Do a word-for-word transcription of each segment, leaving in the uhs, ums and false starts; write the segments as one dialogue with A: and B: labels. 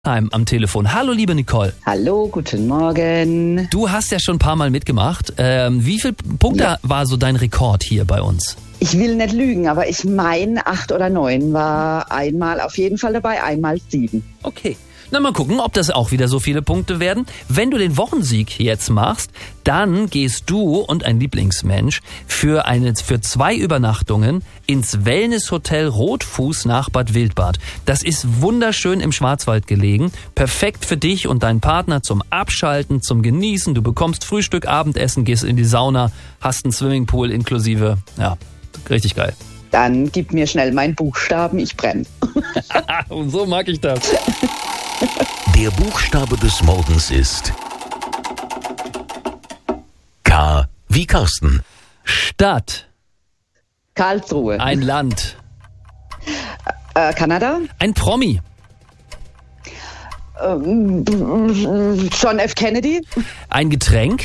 A: am Telefon. Hallo, liebe Nicole.
B: Hallo, guten Morgen.
A: Du hast ja schon ein paar Mal mitgemacht. Ähm, wie viele Punkte ja. war so dein Rekord hier bei uns?
B: Ich will nicht lügen, aber ich meine, acht oder neun war einmal auf jeden Fall dabei, einmal sieben.
A: Okay. Na, mal gucken, ob das auch wieder so viele Punkte werden. Wenn du den Wochensieg jetzt machst, dann gehst du und ein Lieblingsmensch für eine, für zwei Übernachtungen ins Wellnesshotel Rotfuß nach Bad Wildbad. Das ist wunderschön im Schwarzwald gelegen. Perfekt für dich und deinen Partner zum Abschalten, zum Genießen. Du bekommst Frühstück, Abendessen, gehst in die Sauna, hast einen Swimmingpool inklusive. Ja, richtig geil.
B: Dann gib mir schnell meinen Buchstaben, ich brenne.
A: Und so mag ich das.
C: Der Buchstabe des Morgens ist K wie Carsten.
A: Stadt.
B: Karlsruhe.
A: Ein Land.
B: Äh, Kanada.
A: Ein Promi.
B: Ähm, John F. Kennedy.
A: Ein Getränk.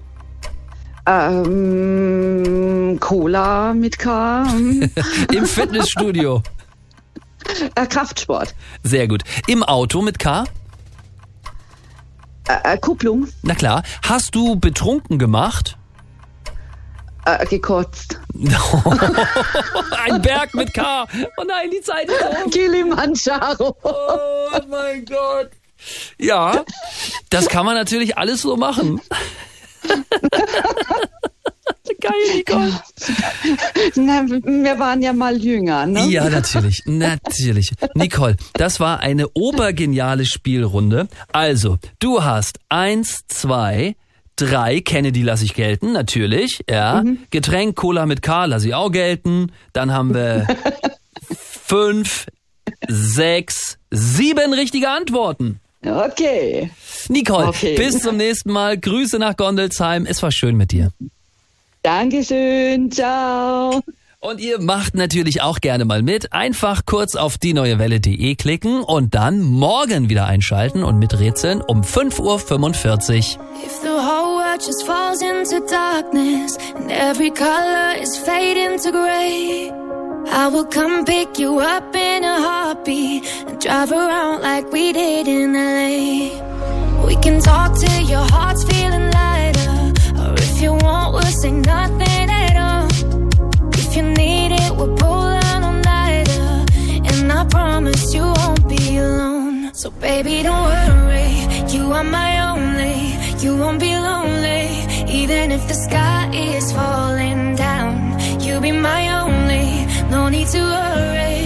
B: Ähm, Cola mit K.
A: Im Fitnessstudio.
B: Äh, Kraftsport.
A: Sehr gut. Im Auto mit K?
B: Äh, äh, Kupplung.
A: Na klar. Hast du betrunken gemacht?
B: Äh, gekotzt.
A: Ein Berg mit K. Oh nein, die Zeit ist um.
B: Kilimanjaro.
A: Oh mein Gott. Ja, das kann man natürlich alles so machen. Geil, Nicole.
B: Na, wir waren ja mal jünger, ne?
A: Ja, natürlich, natürlich. Nicole, das war eine obergeniale Spielrunde. Also, du hast eins, zwei, drei, Kennedy lasse ich gelten, natürlich, ja. Mhm. Getränk, Cola mit K lasse ich auch gelten. Dann haben wir fünf, sechs, sieben richtige Antworten.
B: Okay.
A: Nicole,
B: okay.
A: Bis zum nächsten Mal. Grüße nach Gondelsheim. Es war schön mit dir.
B: Dankeschön, ciao.
A: Und ihr macht natürlich auch gerne mal mit. Einfach kurz auf die neue welle punkt de klicken und dann morgen wieder einschalten und miträtseln um fünf Uhr fünfundvierzig.
D: If the whole world just falls into darkness and every color is fading to gray, I will come pick you up in a heartbeat and drive around like we did in L A. We can talk till your heart's feeling lighter, or if you want, we'll say nothing at all. If you need it, we'll pull on all-nighter, and I promise you won't be alone. So baby, don't worry, you are my only, you won't be lonely, even if the sky is falling down. You'll be my only, no need to worry.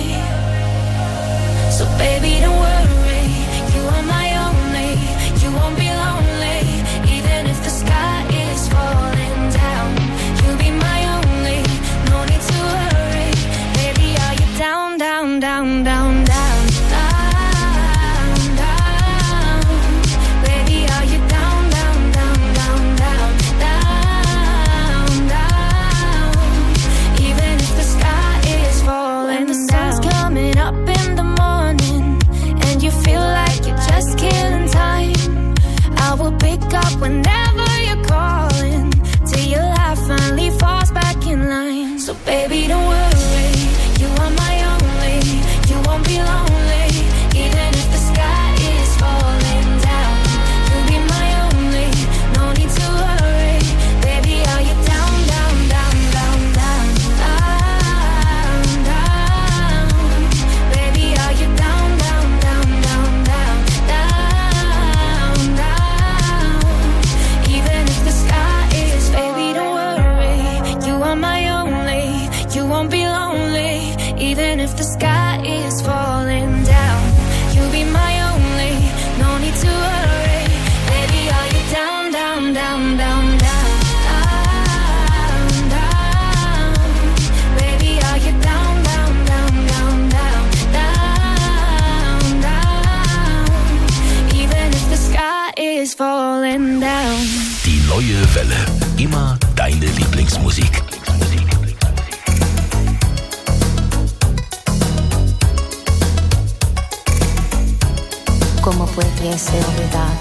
D: So baby, don't worry, you are my only, you won't be lonely, even if the sky is falling down. You'll be my only, no need to worry. Baby, are you down, down, down, down, down, down, down? Baby, are you down, down, down, down, down, down, down? Even if the sky is falling down. When the sun's coming up in the morning and you feel like you're just killing time, I will pick up whenever you're calling till your life finally falls back in line. So baby, don't worry, you are my only, you won't be lonely, even if the sky is falling down. You'll be my only, no need to worry. Baby, are you down, down, down, down, down, down, down? Baby, are you down, down, down, down, down, down, down? Even if the sky is, baby, don't worry, you are my only, you won't be lonely, even if the sky is falling down. You'll be my only, no need to worry. Baby, are you down, down, down, down, down, down, down? Baby, are you down, down, down, down, down, down, down? Even if the sky is falling down.
C: Die neue Welle. Immer deine Lieblingsmusik.
E: ¿Cómo pudiese olvidar?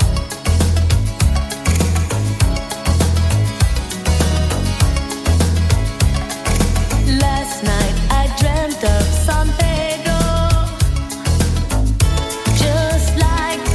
E: Last night I dreamt of San Pedro, just like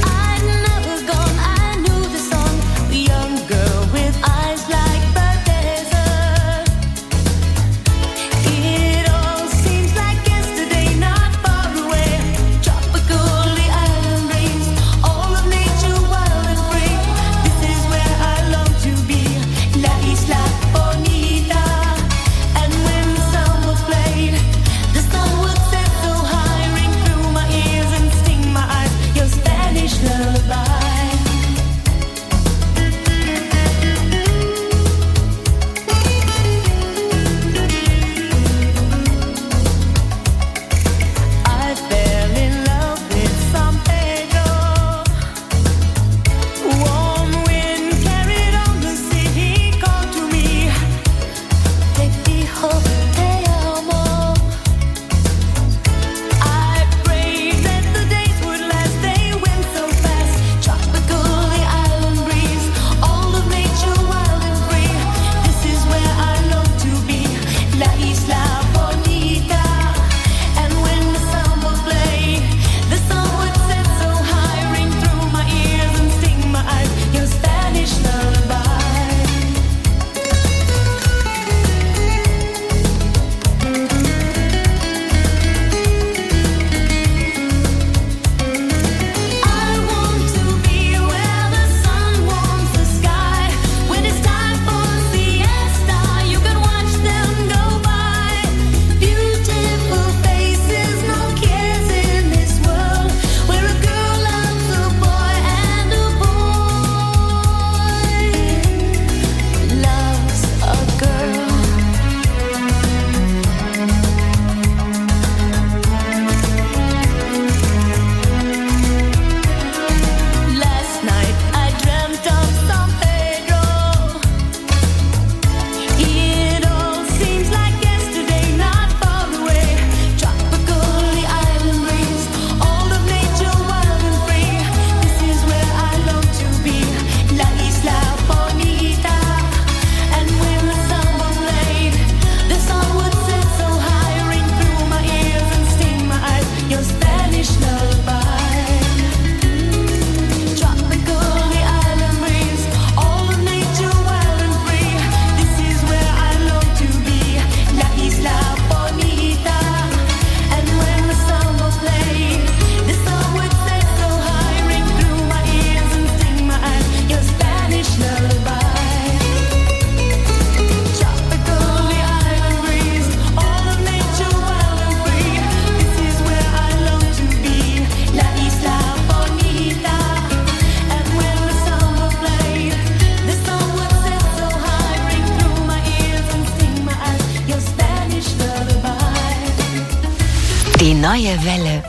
E: Die neue Welle.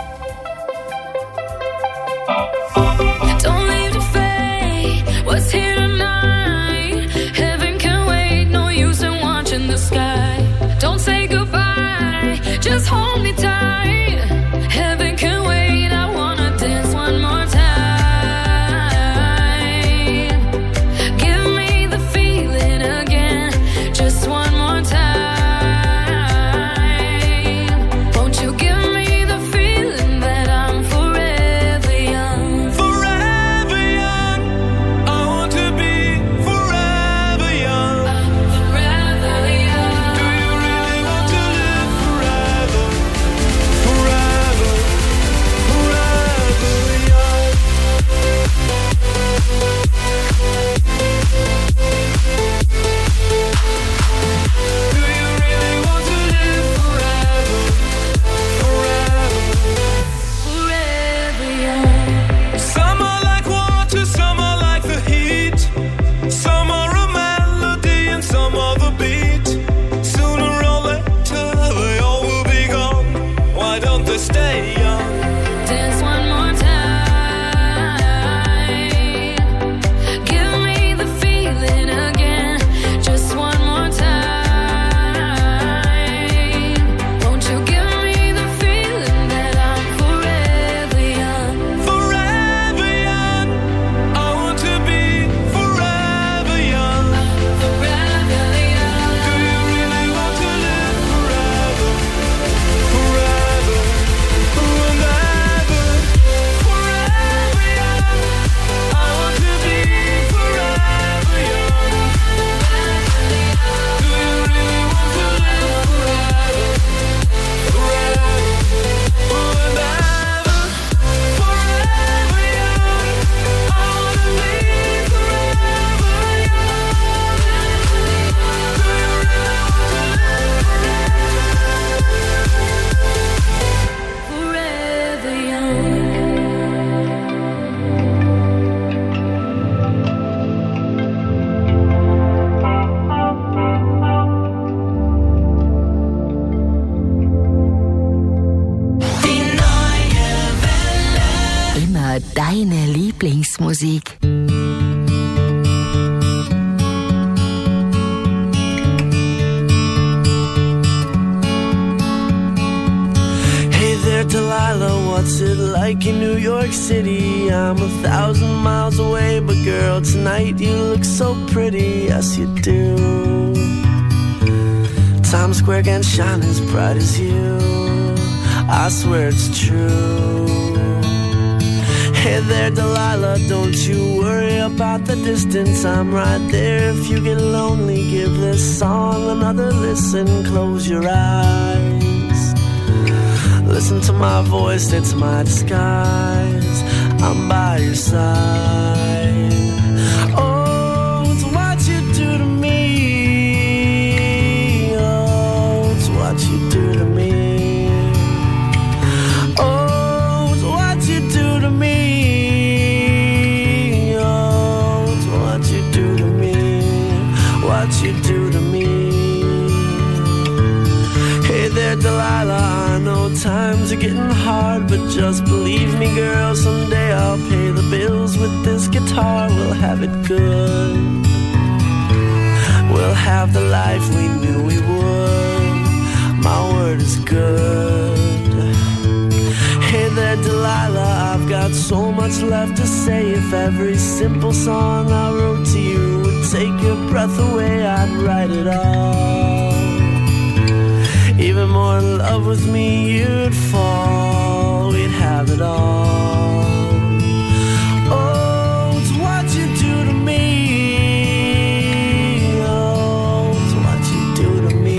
D: Don't leave the fate, what's here tonight? Heaven can wait, no use in watching the sky. Don't say goodbye, just hold me tight. Heaven can wait, I wanna dance one more time. Give me the feeling again, just one more time. Won't you give me the feeling that I'm forever young?
F: Forever young. I want to be forever young.
D: Forever young.
F: Do you really want to live forever? Forever, forever young. Do you really want to live forever? Forever.
D: Forever young.
F: Some are like water, some are like the heat. Some are a melody and some are the beat. Sooner or later they all will be gone. Why don't they stay young?
D: Dance one more time. Give me the feeling again, just one more time. Won't you give me the feeling that I'm forever young?
F: Forever young. I want to be forever young.
D: Forever young.
F: Do you really want to live forever? Forever and ever. Forever young. I want to be forever young. Do you really want to live forever? Forever and ever. Forever young. I want to be forever young. Do you really want to live
D: Forever young.
E: Immer deine Lieblingsmusik.
G: Hey there, Delilah, what's it like in New York City? I'm a thousand miles away, but girl, tonight you look so pretty, yes you do. Times Square can shine as bright as you, I swear it's true. Hey there, Delilah, don't you worry about the distance, I'm right there. If you get lonely, give this song another listen, close your eyes. Listen to my voice, it's my disguise. I'm by your side. Oh, it's what you do to me. Oh, it's what you do to me. Oh, it's what you do to me. Oh, it's what you do to me. What you do to me. Hey there, Delilah, I know times are getting hard, but just believe me, girl, someday I'll pay the bills with this guitar. We'll have it good. We'll have the life we knew we would. My word is good. Hey there, Delilah, I've got so much left to say. If every simple song I wrote to you would take your breath away, I'd write it all. Even more in love with me, you'd fall. We'd have it all. Oh, it's what you do to me. Oh, it's what you do to me.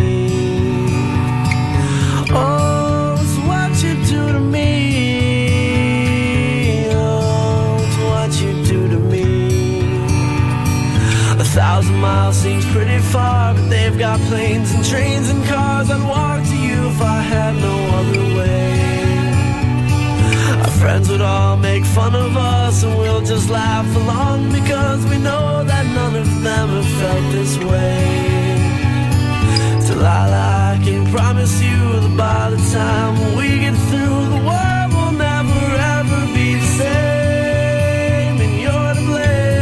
G: Oh, it's what you do to me. Oh, it's what you do to me. A thousand miles seems pretty far, but they've got planes and trains and cars. I'd walk to you if I had no other way. Our friends would all make fun of us, and we'll just laugh along, because we know that none of them have felt this way. Till Delilah, I can promise you that by the time we get through, the world will never ever be the same, and you're to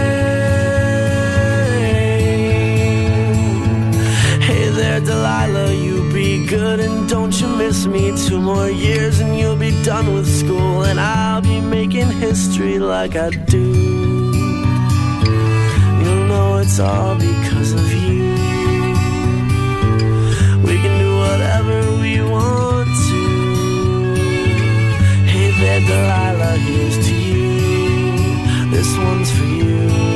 G: blame. Hey there, Delilah, you be good and don't you miss me. Two more years and you'll be done with school, and I'll be making history like I do. You'll know it's all because of you. We can do whatever we want to. Hey there, Delilah, here's to you. This one's for you.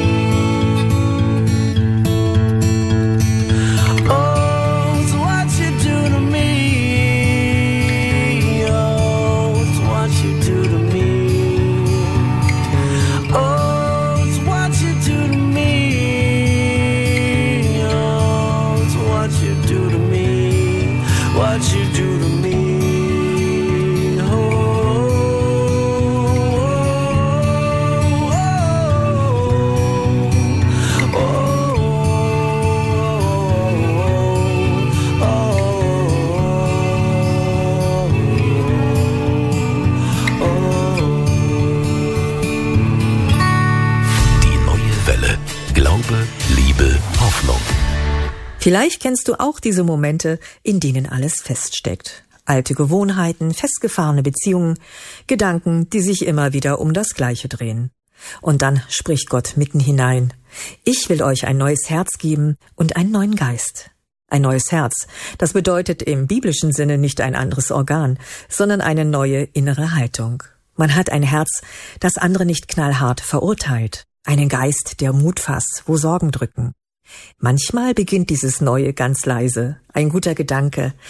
H: Vielleicht kennst du auch diese Momente, in denen alles feststeckt. Alte Gewohnheiten, festgefahrene Beziehungen, Gedanken, die sich immer wieder um das Gleiche drehen. Und dann spricht Gott mitten hinein. Ich will euch ein neues Herz geben und einen neuen Geist. Ein neues Herz, das bedeutet im biblischen Sinne nicht ein anderes Organ, sondern eine neue innere Haltung. Man hat ein Herz, das andere nicht knallhart verurteilt. Einen Geist, der Mut fasst, wo Sorgen drücken. Manchmal beginnt dieses Neue ganz leise, ein guter Gedanke,